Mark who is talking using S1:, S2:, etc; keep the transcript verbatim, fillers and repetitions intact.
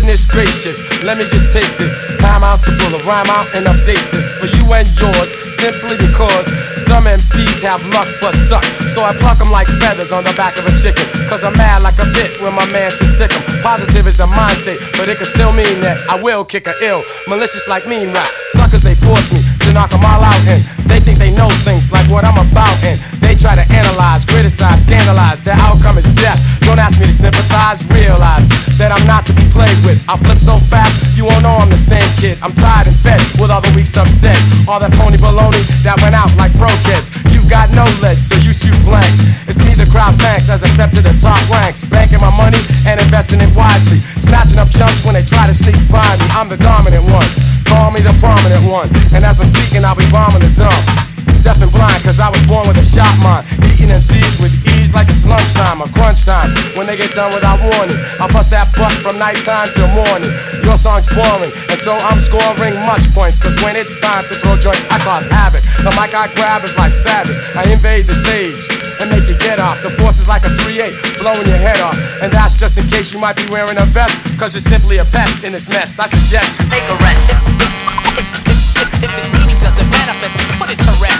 S1: Goodness gracious, let me just take this time out to pull a rhyme out and update this for you and yours, simply because some M Cs have luck but suck. So I pluck them like feathers on the back of a chicken, cause I'm mad like a bit when my man says sick 'em. Positive is the mind state, but it can still mean that I will kick a ill, malicious like mean rap. Suckers, they force me to knock them all out, and they think they know things like what I'm about, and they try to analyze, criticize, scandalize. Their outcome is death. Don't ask me to sympathize, realize that I'm not to be played with. I'll flip so fast, you won't know I'm the same kid. I'm tired and fed with all the weak stuff said, all that phony baloney that went out like pro kids. You've got no legs, so you shoot blanks. It's me the crowd thanks as I step to the top ranks, banking my money and investing it wisely, snatching up chumps when they try to sneak by me. I'm the dominant one, call me the prominent one, and as I'm speaking I'll be bombing the dump. Deaf and blind, cause I was born with a shot mind, eating M Cs with ease like it's lunchtime or crunch time. When they get done without warning, I'll bust that butt from nighttime till morning. Your song's boring, and so I'm scoring much points, cause when it's time to throw joints, I cause havoc. The mic I grab is like savage, I invade the stage and make you get off. The force is like a three eight, blowing your head off. And that's just in case you might be wearing a vest, cause you're simply a pest in this mess. I suggest you take a rest. If this meaning doesn't manifest, put it to rest.